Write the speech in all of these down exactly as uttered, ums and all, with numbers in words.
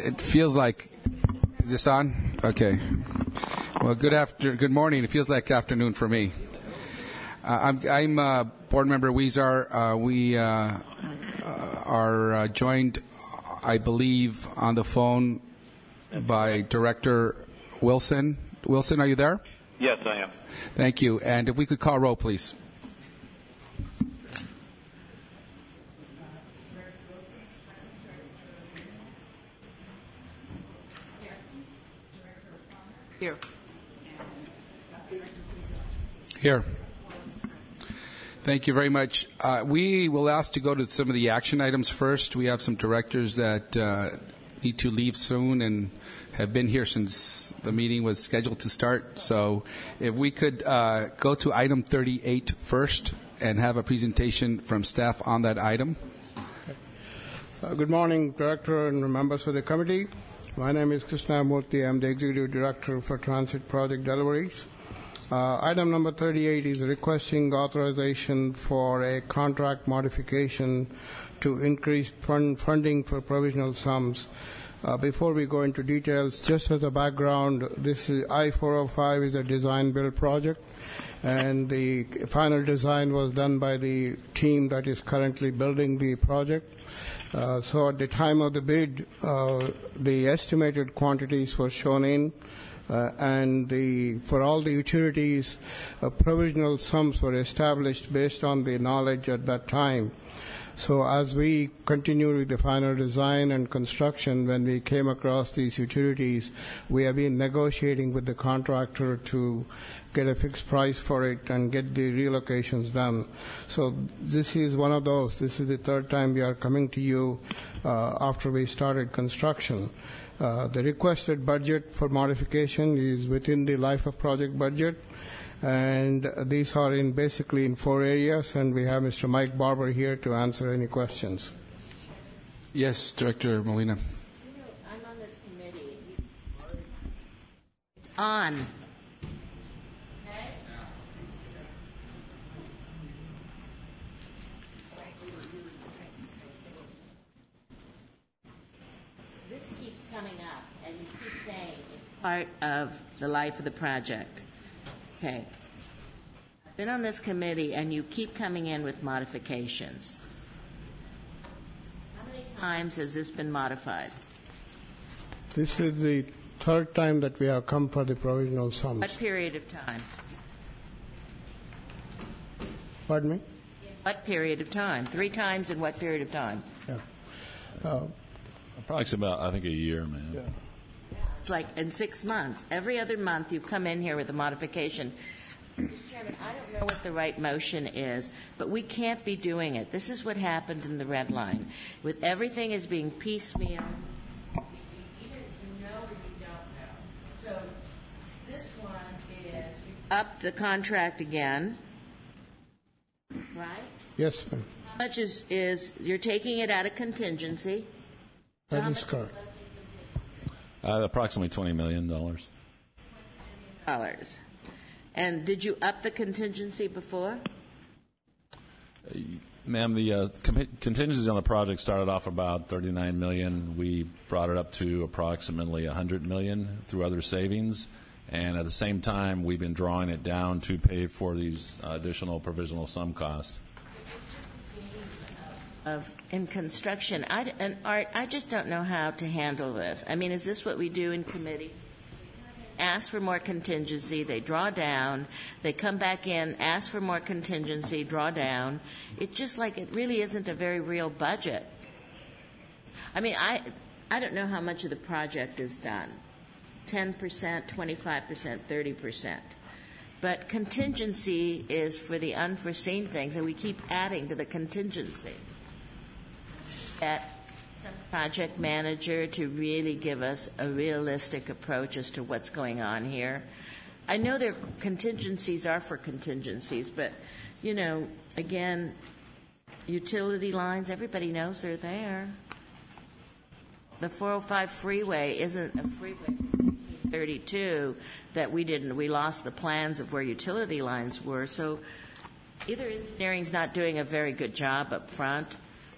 It feels like, is this on? Okay. Well, good after, good morning. It feels like afternoon for me. Uh, I'm, I'm uh, board member Huizar. Uh, we uh, uh, are uh, joined, I believe, on the phone by Director Wilson. Wilson, are you there? Yes, I am. Thank you. And if we could call roll, please. Here. Here. Thank you very much. Uh, we will ask to go to some of the action items first. We have some directors that uh, need to leave soon and have been here since the meeting was scheduled to start. So if we could uh, go to item thirty-eight first and have a presentation from staff on that item. Okay. Uh, good morning, Director and members of the committee. My name is Krishna Murthy. I'm the Executive Director for Transit Project Deliveries. Uh, item number thirty-eight is requesting authorization for a contract modification to increase fund funding for provisional sums. Uh, before we go into details, just as a background, this is I four oh five is a design-build project, and the final design was done by the team that is currently building the project. Uh, so at the time of the bid, uh, the estimated quantities were shown in, uh, and the, for all the utilities, uh, provisional sums were established based on the knowledge at that time. So as we continue with the final design and construction, when we came across these utilities, we have been negotiating with the contractor to get a fixed price for it and get the relocations done. So this is one of those. This is the third time we are coming to you uh, after we started construction. Uh, the requested budget for modification is within the life of project budget. And these are in basically in four areas, and we have Mister Mike Barber here to answer any questions. Yes, Director Molina. You know, I'm on this committee. It's on. Okay? This keeps coming up, and you keep saying it's part of the life of the project. Okay. I've been on this committee, and you keep coming in with modifications. How many times has this been modified? This is the third time that we have come for the provisional sums. What period of time? Pardon me? What period of time? Three times in what period of time? Yeah. Uh, Approximately about, I think, a year, man. yeah. It's like in six months. Every other month you've come in here with a modification. Mister Chairman, I don't know what the right motion is, but we can't be doing it. This is what happened in the red line. With everything is being piecemeal, either you know or you don't know. So this one is you up the contract again, right? Yes, ma'am. How much is, is you're taking it out of contingency? So That how is much correct. Uh, approximately twenty million dollars. Dollars. And did you up the contingency before? Ma'am, the uh, com- contingencies on the project started off about thirty-nine million dollars. We brought it up to approximately one hundred million dollars through other savings. And at the same time, we've been drawing it down to pay for these uh, additional provisional sum costs. Of in construction, I, and Art, I just don't know how to handle this. I mean, is this what we do in committee? Ask for more contingency, they draw down, they come back in, ask for more contingency, draw down. It's just like it really isn't a very real budget. I mean, I, I don't know how much of the project is done. ten percent, twenty-five percent, thirty percent. But contingency is for the unforeseen things, and we keep adding to the contingency. At some project manager to really give us a realistic approach as to what's going on here. I know their contingencies are for contingencies, but, you know, again, utility lines, everybody knows they're there. The four oh five freeway isn't a freeway thirty-two that we didn't, we lost the plans of where utility lines were. So either engineering's not doing a very good job up front,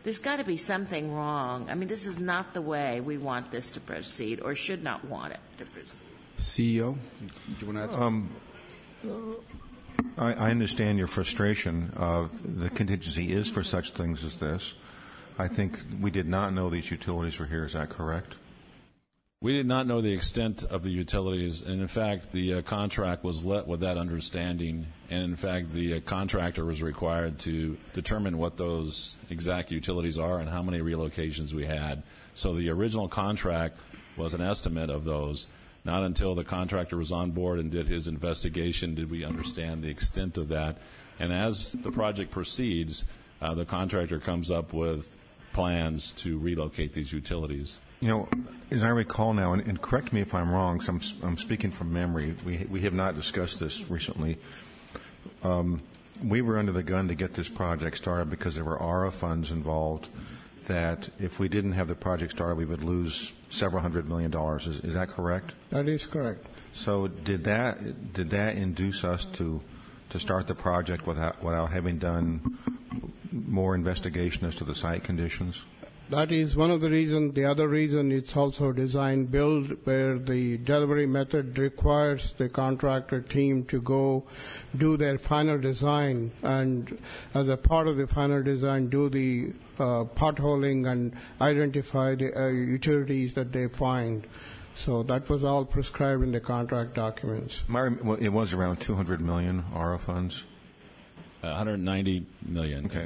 There's got to be something wrong. I mean, this is not the way we want this to proceed, or should not want it to proceed. C E O, do you want to add something? Um, I, I understand your frustration. Uh, the contingency is for such things as this. I think we did not know these utilities were here. Is that correct? We did not know the extent of the utilities, and in fact, the uh, contract was let with that understanding. And in fact, the uh, contractor was required to determine what those exact utilities are and how many relocations we had. So the original contract was an estimate of those. Not until the contractor was on board and did his investigation did we understand the extent of that. And as the project proceeds, uh, the contractor comes up with plans to relocate these utilities. You know, as I recall now, and, and correct me if I'm wrong, so I'm, I'm speaking from memory. We we have not discussed this recently. Um, we were under the gun to get this project started because there were A R A funds involved. That if we didn't have the project started, we would lose several hundred million dollars. Is, is that correct? That is correct. So did that did that induce us to to start the project without without having done more investigation as to the site conditions? That is one of the reasons. The other reason, it's also design build, where the delivery method requires the contractor team to go do their final design, and as a part of the final design, do the uh, potholing and identify the uh, utilities that they find. So that was all prescribed in the contract documents. My, well, it was around two hundred million A R A funds. Uh, one hundred ninety million. Okay.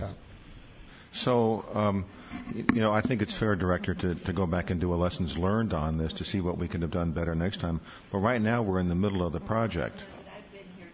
So, um, you know, I think it's fair, Director, to, to go back and do a lessons learned on this to see what we could have done better next time. But right now we're in the middle of the project. I've been here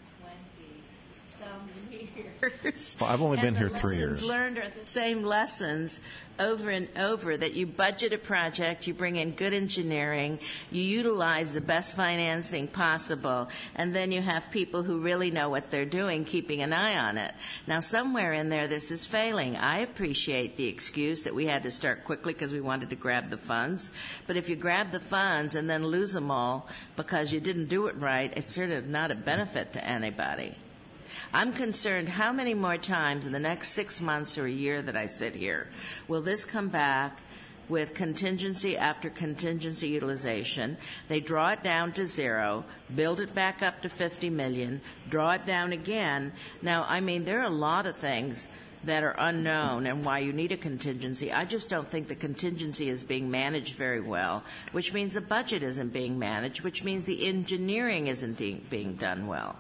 twenty-some years. Well, I've only been and here the three lessons years. learned are the same lessons over and over, that you budget a project, you bring in good engineering, you utilize the best financing possible, and then you have people who really know what they're doing keeping an eye on it. Now, somewhere in there, this is failing. I appreciate the excuse that we had to start quickly because we wanted to grab the funds, but if you grab the funds and then lose them all because you didn't do it right, it's sort of not a benefit to anybody. I'm concerned how many more times in the next six months or a year that I sit here will this come back with contingency after contingency utilization. They draw it down to zero, build it back up to fifty million, draw it down again. Now, I mean, there are a lot of things that are unknown and why you need a contingency. I just don't think the contingency is being managed very well, which means the budget isn't being managed, which means the engineering isn't being done well.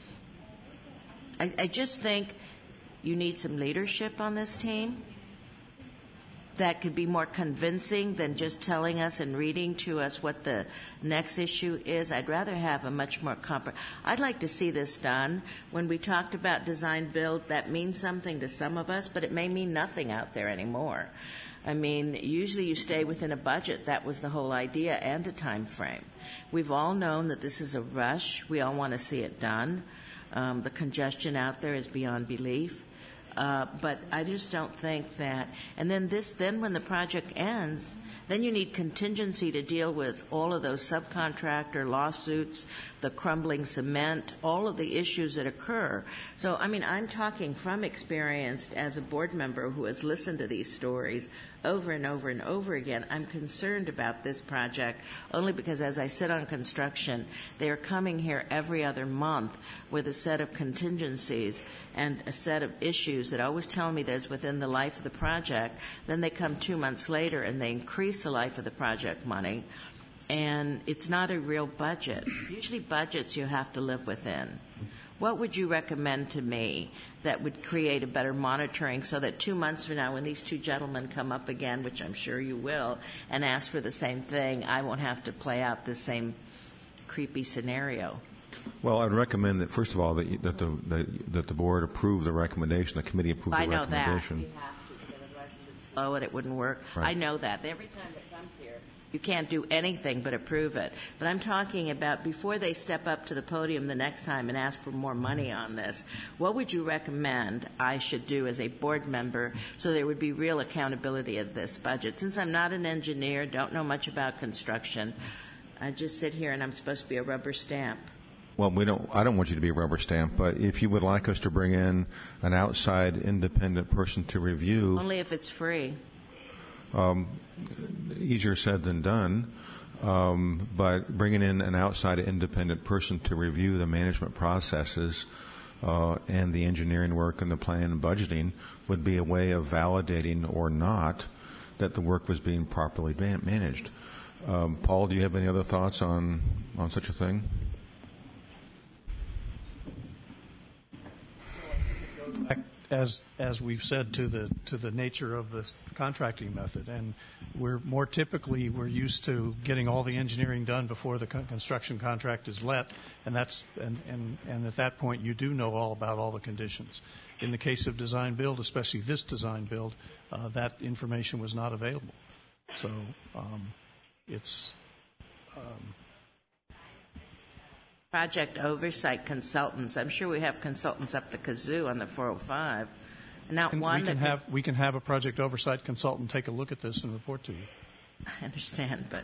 I, I just think you need some leadership on this team that could be more convincing than just telling us and reading to us what the next issue is. I'd rather have a much more compre- I'd like to see this done. When we talked about design build, that means something to some of us, but it may mean nothing out there anymore. I mean, usually you stay within a budget. That was the whole idea, and a time frame. We've all known that this is a rush. We all want to see it done. Um, the congestion out there is beyond belief. Uh, but I just don't think that. And then this, then when the project ends, then you need contingency to deal with all of those subcontractor lawsuits, the crumbling cement, all of the issues that occur. So, I mean, I'm talking from experience as a board member who has listened to these stories over and over and over again. I'm concerned about this project only because as I sit on construction, they are coming here every other month with a set of contingencies and a set of issues that always tell me that it's within the life of the project. Then they come two months later and they increase the life of the project money, and it's not a real budget. Usually budgets you have to live within. What would you recommend to me that would create a better monitoring so that two months from now when these two gentlemen come up again, which I'm sure you will, and ask for the same thing, I won't have to play out the same creepy scenario? Well, I'd recommend that, first of all, that, you, that, the, that, that the board approve the recommendation, the committee approve I the know recommendation. that. You have to, because otherwise you would slow it, it wouldn't work. Right. I know that. Every time it comes here, you can't do anything but approve it. But I'm talking about before they step up to the podium the next time and ask for more money on this, what would you recommend I should do as a board member so there would be real accountability of this budget? Since I'm not an engineer, don't know much about construction, I just sit here and I'm supposed to be a rubber stamp. Well, we don't. I don't want you to be a rubber stamp, but if you would like us to bring in an outside independent person to review, Only if it's free. um, easier said than done. Um, but bringing in an outside independent person to review the management processes uh, and the engineering work and the planning and budgeting would be a way of validating or not that the work was being properly man- managed. Um, Paul, do you have any other thoughts on on such a thing? As as we've said, to the to the nature of the contracting method, and we're more typically we're used to getting all the engineering done before the con- construction contract is let, and that's and, and and at that point you do know all about all the conditions. In the case of design build, especially this design build, uh, that information was not available. So um, it's. Um, Project oversight consultants. I'm sure we have consultants up the kazoo on the four oh five. Not and one we can that have we can have a project oversight consultant take a look at this and report to you. I understand, but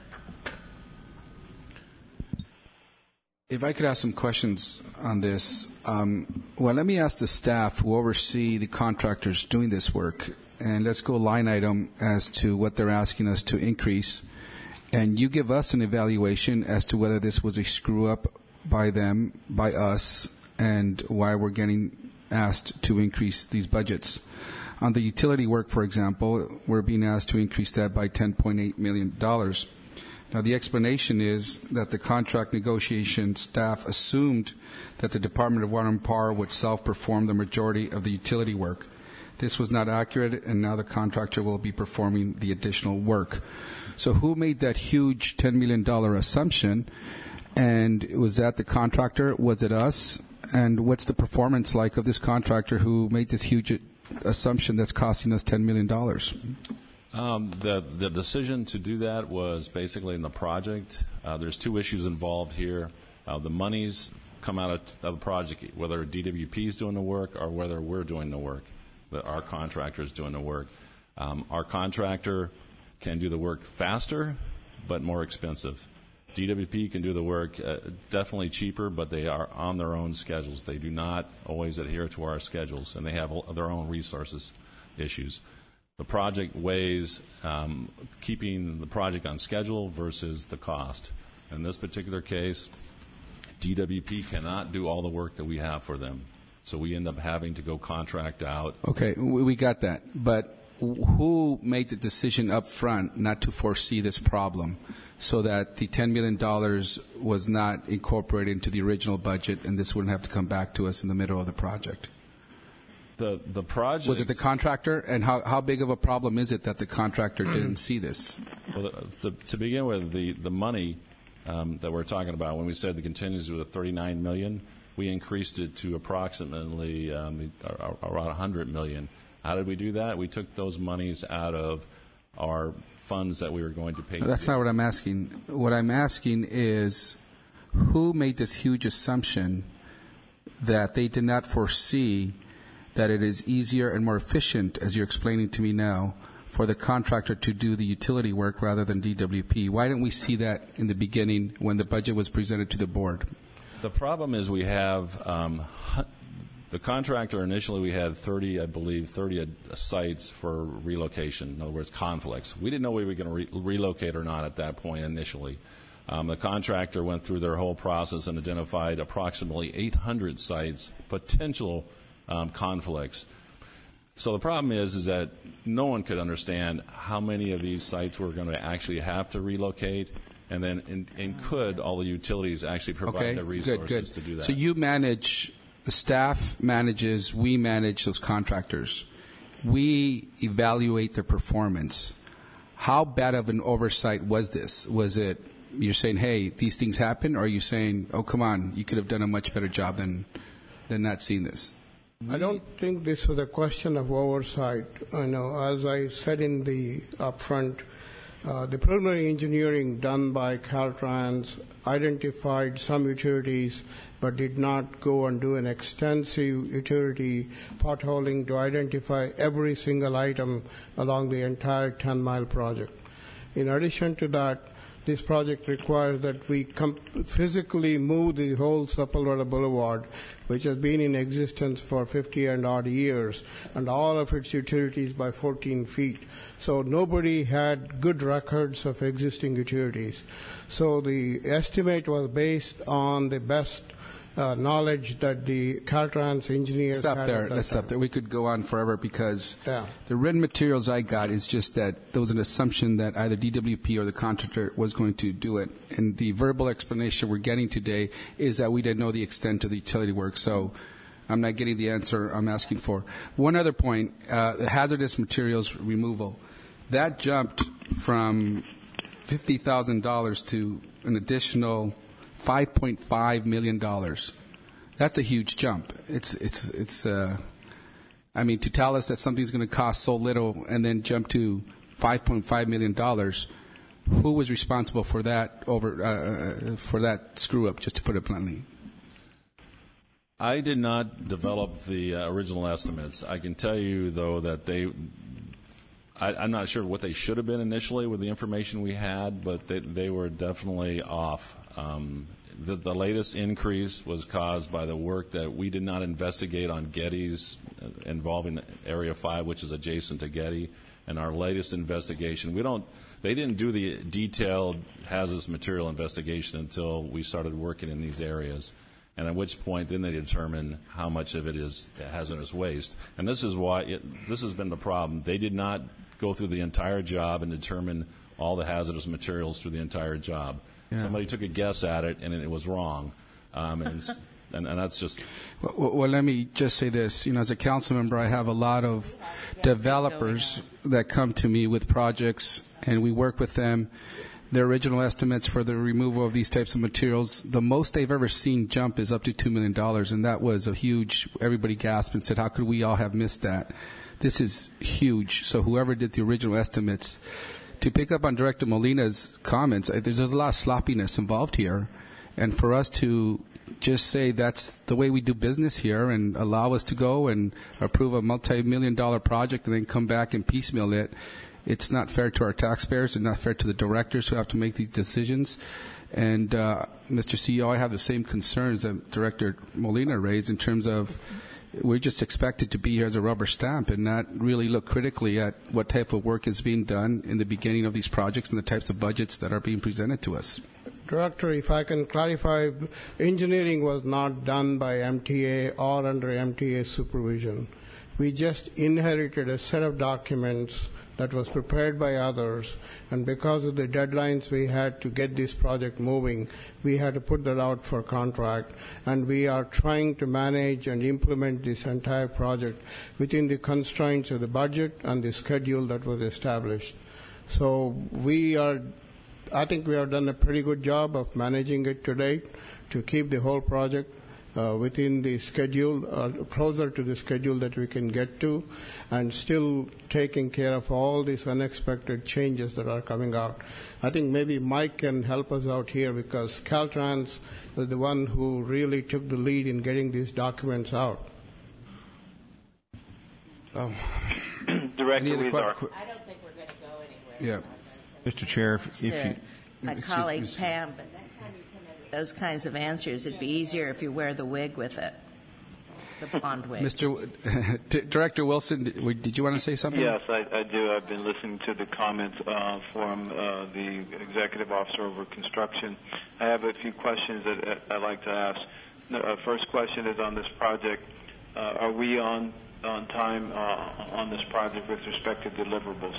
If I could ask some questions on this. Um, well, let me ask the staff who oversee the contractors doing this work, and let's go line item as to what they're asking us to increase. And you give us an evaluation as to whether this was a screw-up by them, by us, and why we're getting asked to increase these budgets. On the utility work, for example, we're being asked to increase that by ten point eight million dollars. Now, the explanation is that the contract negotiation staff assumed that the Department of Water and Power would self-perform the majority of the utility work. This was not accurate, and now the contractor will be performing the additional work. So who made that huge ten million dollars assumption? And was that the contractor? Was it us? And what's the performance like of this contractor who made this huge assumption that's costing us ten million dollars? Um, the the decision to do that was basically in the project. Uh, there's two issues involved here. Uh, the monies come out of, of the project, whether D W P is doing the work or whether we're doing the work, that our contractor is doing the work. Um, our contractor can do the work faster, but more expensive. D W P can do the work uh, definitely cheaper, but they are on their own schedules. They do not always adhere to our schedules, and they have their own resources issues. The project weighs um, keeping the project on schedule versus the cost. In this particular case, D W P cannot do all the work that we have for them, so we end up having to go contract out. Okay, we got that. But who made the decision up front not to foresee this problem so that the ten million dollars was not incorporated into the original budget and this wouldn't have to come back to us in the middle of the project? The the project... Was it the contractor? And how, how big of a problem is it that the contractor didn't see this? Well, the, the, to begin with, the, the money um, that we're talking about, when we said the contingency was thirty-nine million dollars, we increased it to approximately um, around one hundred million dollars. How did we do that? We took those monies out of our funds that we were going to pay. No, that's not what I'm asking. What I'm asking is who made this huge assumption that they did not foresee that it is easier and more efficient, as you're explaining to me now, for the contractor to do the utility work rather than D W P? Why didn't we see that in the beginning when the budget was presented to the board? The problem is we have um, the contractor initially we had thirty, I believe, thirty sites for relocation. In other words, conflicts. We didn't know we were going to re- relocate or not at that point initially. Um, the contractor went through their whole process and identified approximately eight hundred sites, potential um, conflicts. So the problem is, is that no one could understand how many of these sites were going to actually have to relocate, and then and, and could all the utilities actually provide Okay, the resources good, good. to do that. So you manage, the staff manages, we manage those contractors. We evaluate their performance. How bad of an oversight was this? Was it, you're saying, hey, these things happen, or are you saying, oh, come on, you could have done a much better job than, than not seeing this? I don't think this was a question of oversight. I know, as I said in the upfront, uh, the preliminary engineering done by Caltrans identified some utilities, but did not go and do an extensive utility potholing to identify every single item along the entire ten-mile project. In addition to that, this project requires that we com- physically move the whole Sepulveda Boulevard, which has been in existence for fifty and odd years, and all of its utilities by fourteen feet. So nobody had good records of existing utilities. So the estimate was based on the best Uh, knowledge that the Caltrans engineers stop had there. at that Let's stop time. there. We could go on forever because Yeah. the written materials I got is just that there was an assumption that either D W P or the contractor was going to do it, and the verbal explanation we're getting today is that we didn't know the extent of the utility work. So I'm not getting the answer I'm asking for. One other point: uh, the hazardous materials removal that jumped from fifty thousand dollars to an additional five point five million dollars. That's a huge jump. It's it's it's. Uh, I mean, to tell us that something's going to cost so little and then jump to five point five million dollars, who was responsible for that over uh, for that screw up? Just to put it bluntly. I did not develop the uh, original estimates. I can tell you though that they. I, I'm not sure what they should have been initially with the information we had, but they, they were definitely off. Um, the, the latest increase was caused by the work that we did not investigate on Getty's uh, involving Area five, which is adjacent to Getty. And our latest investigation, we don't, they didn't do the detailed hazardous material investigation until we started working in these areas. And at which point then they determine how much of it is hazardous waste. And this is why, it, this has been the problem. They did not go through the entire job and determine all the hazardous materials through the entire job. Yeah. Somebody took a guess at it, and it was wrong, um, and, and, and that's just. Well, well, well, let me just say this. You know, as a council member, I have a lot of developers that come to me with projects, and we work with them. Their original estimates for the removal of these types of materials, the most they've ever seen jump is up to two million dollars, and that was a huge. Everybody gasped and said, "How could we all have missed that?" This is huge. So whoever did the original estimates. To pick up on Director Molina's comments, there's a lot of sloppiness involved here. And for us to just say that's the way we do business here and allow us to go and approve a multi-million dollar project and then come back and piecemeal it, it's not fair to our taxpayers and not fair to the directors who have to make these decisions. And, uh, Mister C E O, I have the same concerns that Director Molina raised in terms of we're just expected to be here as a rubber stamp and not really look critically at what type of work is being done in the beginning of these projects and the types of budgets that are being presented to us. Director, if I can clarify, engineering was not done by M T A or under M T A supervision. We just inherited a set of documents that was prepared by others, and because of the deadlines we had to get this project moving, we had to put that out for contract, and we are trying to manage and implement this entire project within the constraints of the budget and the schedule that was established. So we are, I think we have done a pretty good job of managing it to date to keep the whole project Uh, within the schedule, uh, closer to the schedule that we can get to, and still taking care of all these unexpected changes that are coming out. I think maybe Mike can help us out here because Caltrans was the one who really took the lead in getting these documents out. Oh. Director Weezer. I don't think we're going to go anywhere. Yeah. Mister Chair, if, if you... My colleague Pam, but next time you come in with those kinds of answers, it'd be easier if you wear the wig with it, the blonde wig. Mister W- Director Wilson, did, did you want to say something? Yes, I, I do. I've been listening to the comments uh, from uh, the executive officer over construction. I have a few questions that uh, I'd like to ask. The uh, first question is on this project. Uh, are we on on time uh, on this project with respect to deliverables?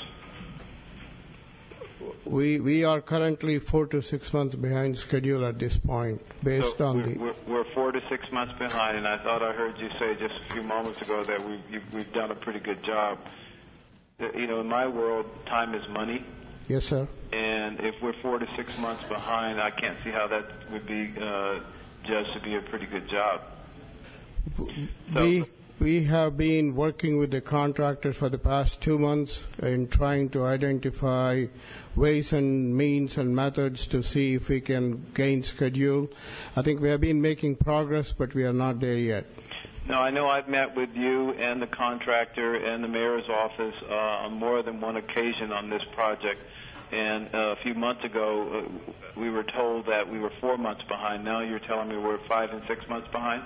We we are currently four to six months behind schedule at this point, based so on we're, the. We're, we're four to six months behind, and I thought I heard you say just a few moments ago that we've you've, we've done a pretty good job. You know, in my world, time is money. Yes, sir. And if we're four to six months behind, I can't see how that would be uh, judged to be a pretty good job. So, we. We have been working with the contractor for the past two months in trying to identify ways and means and methods to see if we can gain schedule. I think we have been making progress, but we are not there yet. No, I know I've met with you and the contractor and the mayor's office uh, on more than one occasion on this project. And uh, a few months ago, uh, we were told that we were four months behind. Now you're telling me we're five and six months behind?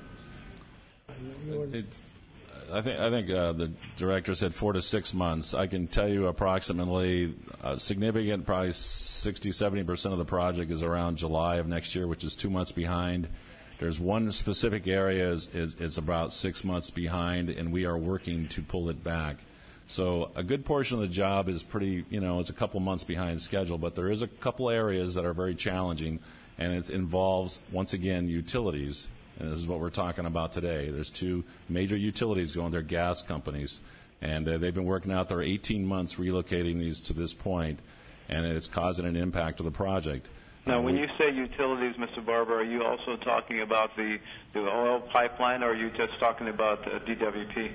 It's, I think I think uh, the director said four to six months. I can tell you approximately a significant, probably sixty, seventy percent of the project is around July of next year, which is two months behind. There's one specific area is, is, is about six months behind, and we are working to pull it back. So a good portion of the job is pretty, you know, it's a couple months behind schedule, but there is a couple areas that are very challenging, and it involves, once again, utilities. And this is what we're talking about today. There's two major utilities going, they're gas companies, and uh, they've been working out there eighteen months relocating these to this point, and it's causing an impact to the project. Now, when you say utilities, Mister Barber, are you also talking about the, the oil pipeline, or are you just talking about uh, D W P?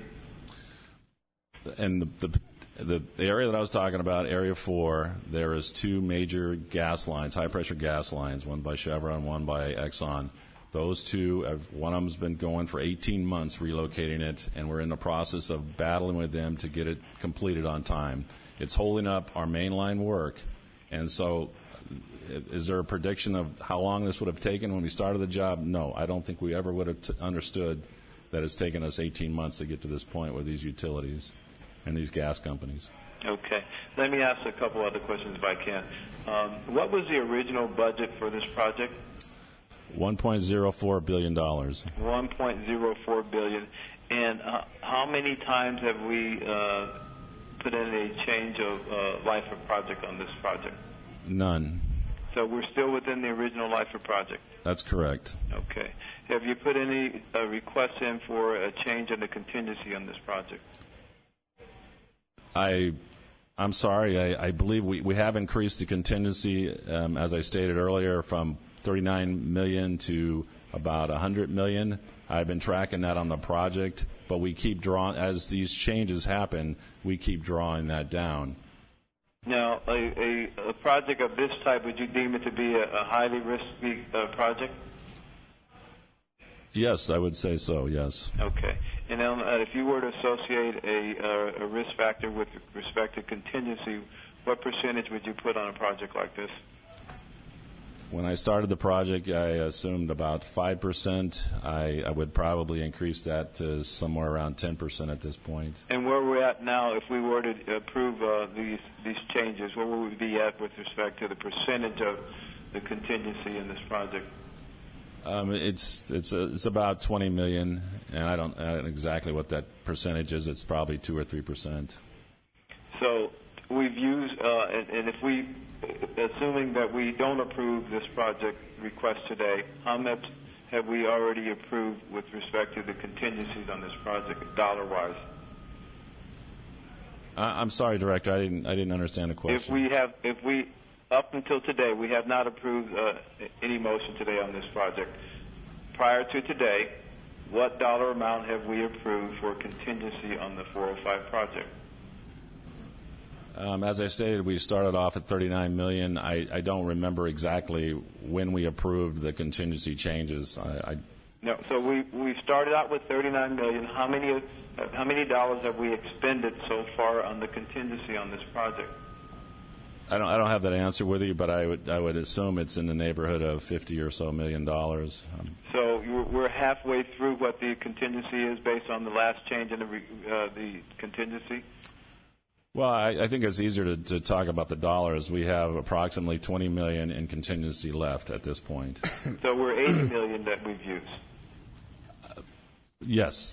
And the, the the area that I was talking about, Area four, there is two major gas lines, high-pressure gas lines, one by Chevron, one by Exxon. Those two, have, one of them's been going for eighteen months relocating it, and we're in the process of battling with them to get it completed on time. It's holding up our mainline work, and so is there a prediction of how long this would have taken when we started the job? No, I don't think we ever would have t- understood that it's taken us eighteen months to get to this point with these utilities and these gas companies. Okay. Let me ask a couple other questions if I can. Um, what was the original budget for this project? one point zero four billion dollars. one point zero four billion dollars. And uh, how many times have we uh, put in a change of uh, life of project on this project? None. So we're still within the original life of project? That's correct. Okay. Have you put any uh, requests in for a change in the contingency on this project? I, I'm sorry. I, I believe we, we have increased the contingency, um, as I stated earlier, from thirty-nine million dollars to about one hundred million dollars. I've been tracking that on the project, but we keep drawing, as these changes happen, we keep drawing that down. Now, a, a, a project of this type, would you deem it to be a, a highly risky uh, project? Yes, I would say so, yes. Okay. And then uh, if you were to associate a, uh, a risk factor with respect to contingency, what percentage would you put on a project like this? When I started the project, I assumed about five percent. I, I would probably increase that to somewhere around ten percent at this point. And where we're at now, if we were to approve uh, these these changes, where would we be at with respect to the percentage of the contingency in this project? Um, it's it's a, it's about twenty million, and I don't, I don't know exactly what that percentage is. It's probably two or three percent. So we've used, uh, and, and if we, assuming that we don't approve this project request today, how much have we already approved with respect to the contingencies on this project, dollar-wise? Uh, I'm sorry, Director. I didn't I didn't understand the question. If we have, if we, up until today, we have not approved uh, any motion today on this project. Prior to today, what dollar amount have we approved for contingency on the four oh five project? Um, as I stated, we started off at thirty-nine million dollars. I, I don't remember exactly when we approved the contingency changes. I, I No, so we we started out with thirty-nine million dollars. How many uh, how many dollars have we expended so far on the contingency on this project? I don't I don't have that answer with you, but I would I would assume it's in the neighborhood of fifty or so million dollars. Um, so you're, we're halfway through what the contingency is based on the last change in the uh, the contingency. Well, I, I think it's easier to, to talk about the dollars. We have approximately twenty million dollars in contingency left at this point. So we're eighty million dollars that we've used. Uh, yes.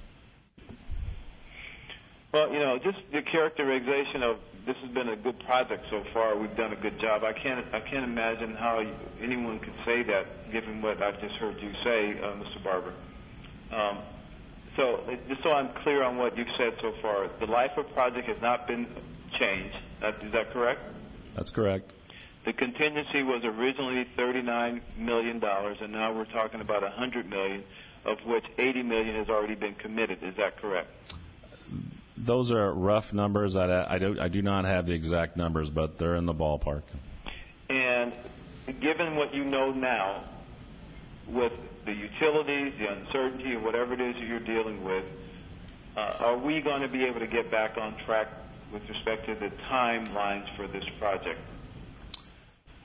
Well, you know, just the characterization of this has been a good project so far. We've done a good job. I can't I can't imagine how you, anyone could say that, given what I've just heard you say, uh, Mister Barber. Um, So, just so I'm clear on what you've said so far, the life of project has not been changed. Is that correct? That's correct. The contingency was originally thirty-nine million dollars, and now we're talking about one hundred million dollars, of which eighty million dollars has already been committed. Is that correct? Those are rough numbers. I, I, do, I do not have the exact numbers, but they're in the ballpark. And given what you know now, with the utilities, the uncertainty, and whatever it is that you're dealing with, uh, are we going to be able to get back on track with respect to the timelines for this project?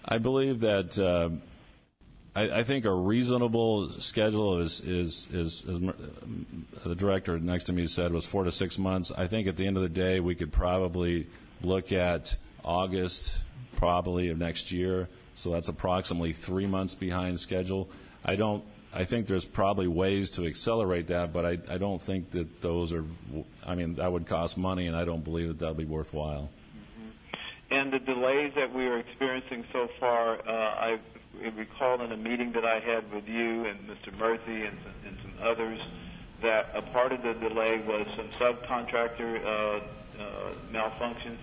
I believe that uh, I, I think a reasonable schedule is, is, is, is the director next to me said was four to six months. I think at the end of the day we could probably look at August probably of next year. So that's approximately three months behind schedule. I don't. I think there's probably ways to accelerate that, but I, I don't think that those are. I mean, that would cost money, and I don't believe that that'll be worthwhile. Mm-hmm. And the delays that we are experiencing so far, uh, I recall in a meeting that I had with you and Mister Murthy and, and some others that a part of the delay was some subcontractor uh, uh, malfunctions.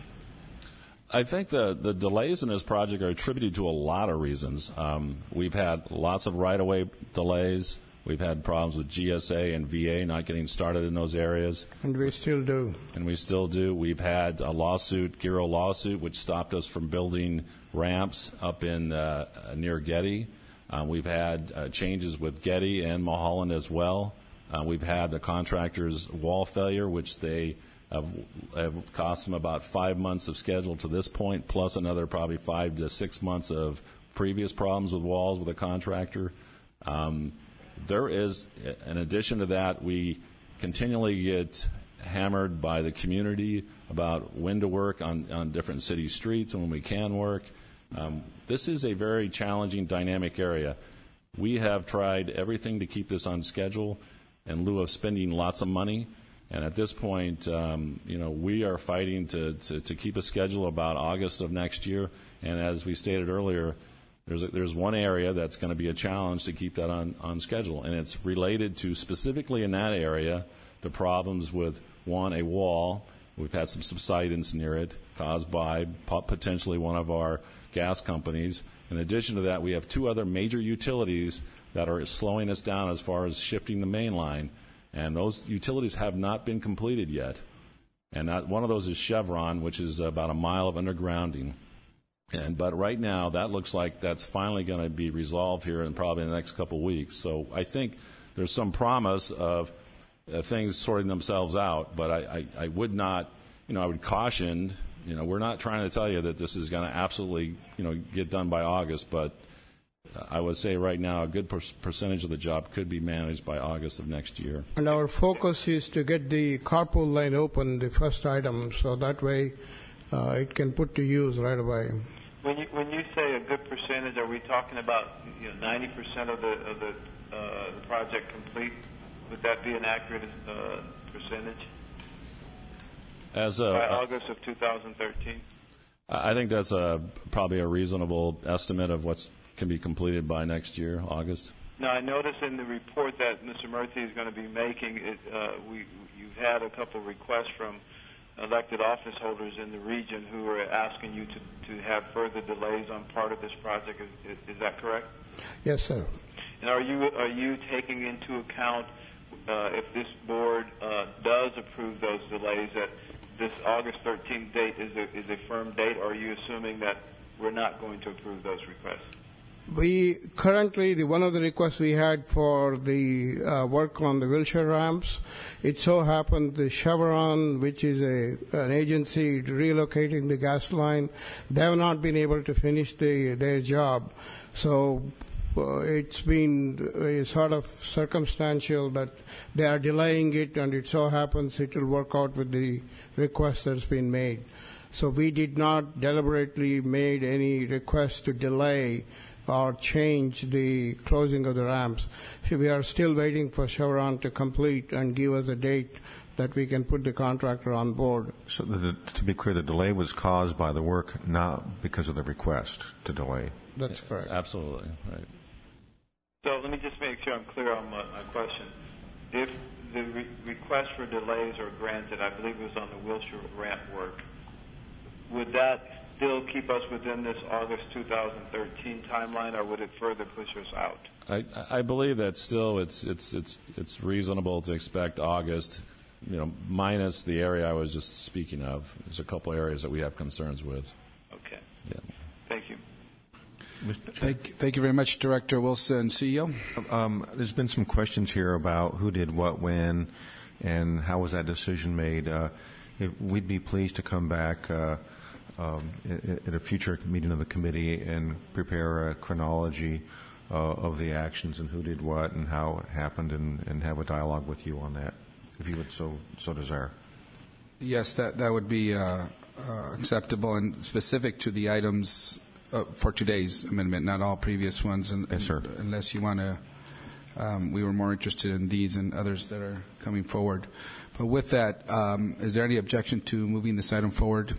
I think the, the delays in this project are attributed to a lot of reasons. Um, we've had lots of right-of-way delays. We've had problems with G S A and V A not getting started in those areas. And we still do. And we still do. We've had a lawsuit, Giro lawsuit, which stopped us from building ramps up in uh, near Getty. Uh, we've had uh, changes with Getty and Mulholland as well. Uh, we've had the contractor's wall failure, which they have, have cost them about five months of schedule to this point, plus another probably five to six months of previous problems with walls with a contractor. Um, there is, in addition to that, we continually get hammered by the community about when to work on, on different city streets and when we can work. Um, this is a very challenging, dynamic area. We have tried everything to keep this on schedule in lieu of spending lots of money. And at this point, um, you know, we are fighting to, to, to keep a schedule about August of next year. And as we stated earlier, there's a, there's one area that's going to be a challenge to keep that on, on schedule. And it's related to, specifically in that area, to problems with, one, a wall. We've had some subsidence near it caused by potentially one of our gas companies. In addition to that, we have two other major utilities that are slowing us down as far as shifting the main line. And those utilities have not been completed yet. And that, one of those is Chevron, which is about a mile of undergrounding. And but right now, that looks like that's finally going to be resolved here in probably the next couple of weeks. So I think there's some promise of uh, things sorting themselves out. But I, I, I would not, you know, I would caution, you know, we're not trying to tell you that this is going to absolutely, you know, get done by August, but I would say right now a good per- percentage of the job could be managed by August of next year. And our focus is to get the carpool line open, the first item, so that way uh, it can put to use right away. When you when you say a good percentage, are we talking about you know ninety percent of the of the, uh, the project complete? Would that be an accurate uh, percentage? As a, by August of two thousand thirteen. I think that's a probably a reasonable estimate of what's can be completed by next year, August. Now, I noticed in the report that Mister Murthy is going to be making, it, uh, we, you've had a couple of requests from elected office holders in the region who are asking you to, to have further delays on part of this project. Is, is, is that correct? Yes, sir. And are you are you taking into account uh, if this board uh, does approve those delays that this August thirteenth date is a, is a firm date, or are you assuming that we're not going to approve those requests? We currently, the, one of the requests we had for the uh, work on the wheelchair ramps, it so happened the Chevron, which is a, an agency relocating the gas line, they have not been able to finish the, their job. So uh, it's been uh, sort of circumstantial that they are delaying it, and it so happens it will work out with the request that's been made. So we did not deliberately made any request to delay or change the closing of the ramps. We are still waiting for Chevron to complete and give us a date that we can put the contractor on board. So the, to be clear, the delay was caused by the work, not because of the request to delay. That's correct. Absolutely, right. So let me just make sure I'm clear on my, my question. If the re- request for delays are granted, I believe it was on the Wilshire ramp work, would that still keep us within this August two thousand thirteen timeline, or would it further push us out? I, I believe that still it's it's it's it's reasonable to expect August, you know, minus the area I was just speaking of. There's a couple areas that we have concerns with. Okay. Yeah. Thank you. Thank, thank you very much, Director Wilson. C E O? Um, there's been some questions here about who did what when and how was that decision made. Uh, if we'd be pleased to come back uh, um, at a future meeting of the committee and prepare a chronology uh, of the actions and who did what and how it happened, and, and have a dialogue with you on that, if you would so so desire. Yes, that that would be uh, uh, acceptable and specific to the items uh, for today's amendment, not all previous ones. And, yes, sir. Unless you want to, um, we were more interested in these and others that are coming forward. But with that, um, is there any objection to moving this item forward?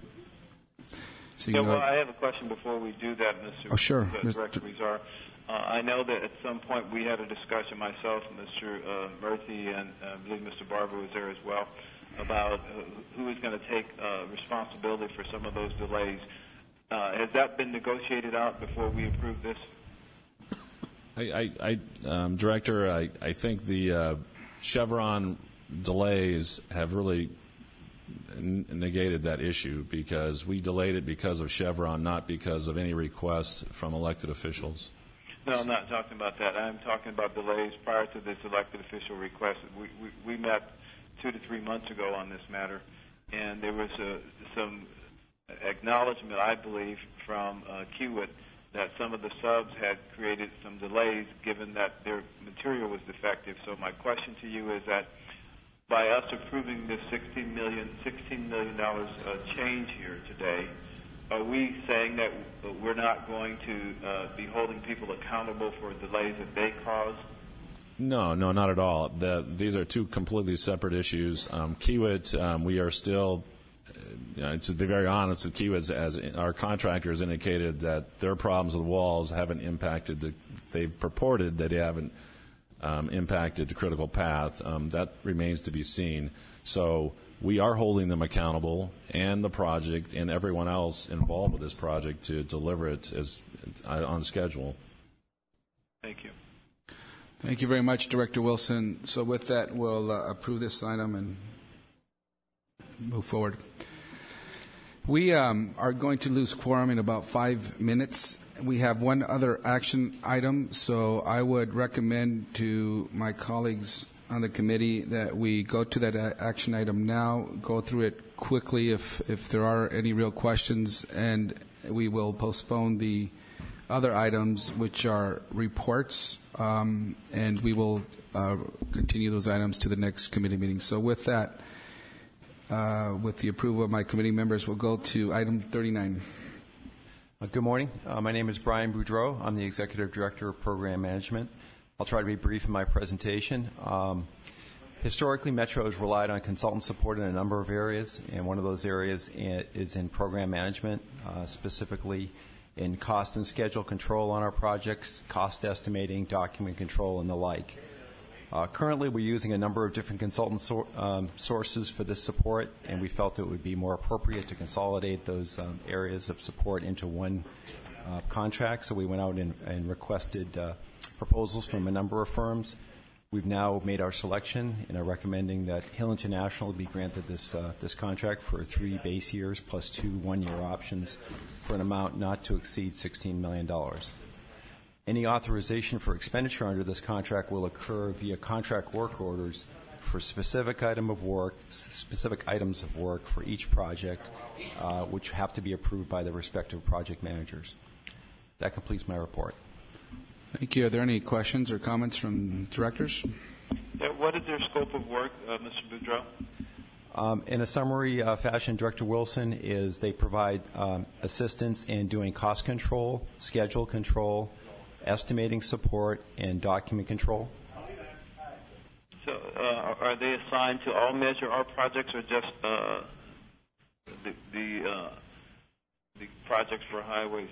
So yeah, well, I have a question before we do that, Mister Oh, sure. Director Huizar. Uh, I know that at some point we had a discussion, myself, Mister Uh, Murthy, and uh, I believe Mister Barber was there as well, about uh, who is going to take uh, responsibility for some of those delays. Uh, has that been negotiated out before we approve this? I, I, I um, Director, I, I think the uh, Chevron delays have really n- negated that issue, because we delayed it because of Chevron, not because of any requests from elected officials. No, I'm not talking about that. I'm talking about delays prior to this elected official request. We, we, we met two to three months ago on this matter, and there was a, some acknowledgement, I believe, from uh, Kiewit that some of the subs had created some delays given that their material was defective. So my question to you is that by us approving this sixteen million dollars uh, change here today, are we saying that we're not going to uh, be holding people accountable for delays that they caused? No, no, not at all. The, these are two completely separate issues. Um, Kiewit, um, we are still, uh, you know, to be very honest, the Kiewit, as our contractors indicated, that their problems with the walls haven't impacted the, they've purported that they haven't um, impacted the critical path. Um, that remains to be seen. So we are holding them accountable, and the project and everyone else involved with this project, to deliver it as uh, on schedule. Thank you. Thank you very much, Director Wilson. So with that, we'll uh, approve this item and move forward. We um, are going to lose quorum in about five minutes. We have one other action item, so I would recommend to my colleagues on the committee that we go to that a- action item now, go through it quickly if, if there are any real questions, and we will postpone the other items, which are reports, um, and we will uh, continue those items to the next committee meeting. So with that, uh, with the approval of my committee members, we'll go to item thirty-nine. Uh, good morning. Uh, my name is Brian Boudreau. I'm the Executive Director of Program Management. I'll try to be brief in my presentation. Um, historically, Metro has relied on consultant support in a number of areas, and one of those areas is in program management, uh, specifically in cost and schedule control on our projects, cost estimating, document control, and the like. Uh, currently, we're using a number of different consultant so, um, sources for this support, and we felt it would be more appropriate to consolidate those um, areas of support into one uh, contract. So we went out and, and requested uh, proposals from a number of firms. We've now made our selection and are recommending that Hill International be granted this uh, this contract for three base years plus two one-year options for an amount not to exceed sixteen million dollars. Any authorization for expenditure under this contract will occur via contract work orders for specific item of work, specific items of work for each project, uh, which have to be approved by the respective project managers. That completes my report. Thank you. Are there any questions or comments from directors? Yeah, what is their scope of work, uh, Mister Boudreau? Um, in a summary uh, fashion, Director Wilson, is they provide um, assistance in doing cost control, schedule control, estimating support, and document control. So uh, are they assigned to all Measure R projects, or just uh, the the, uh, the projects for highways?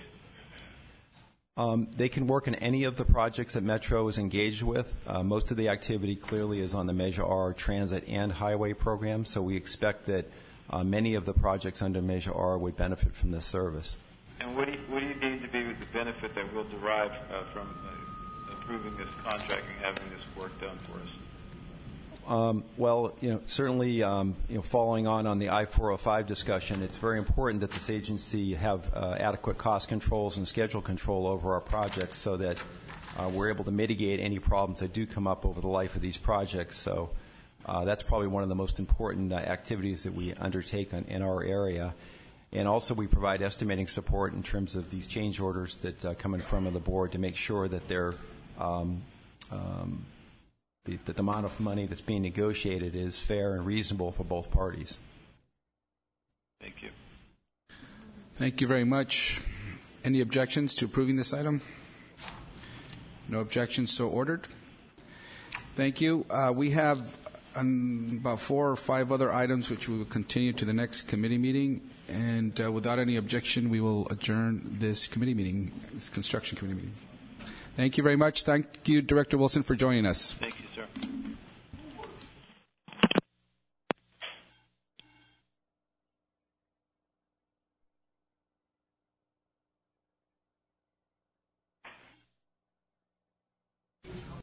Um, they can work in any of the projects that Metro is engaged with. Uh, most of the activity clearly is on the Measure R transit and highway program, so we expect that uh, many of the projects under Measure R would benefit from this service. And what do you, what do you deem to be the benefit that we'll derive uh, from uh, approving this contract and having this work done for us? Um, well, you know, certainly, um, you know, following on on the I four oh five discussion, it's very important that this agency have uh, adequate cost controls and schedule control over our projects, so that uh, we're able to mitigate any problems that do come up over the life of these projects. So uh, that's probably one of the most important uh, activities that we undertake on, in our area. And also we provide estimating support in terms of these change orders that uh, come in front of the board to make sure that they're um, um, the, that the amount of money that's being negotiated is fair and reasonable for both parties. Thank you. Thank you very much. Any objections to approving this item? No objections, so ordered. Thank you. Uh, we have um, about four or five other items which we will continue to the next committee meeting, and uh, without any objection, we will adjourn this committee meeting, this construction committee meeting. Thank you very much. Thank you, Director Wilson, for joining us. Thank you, sir.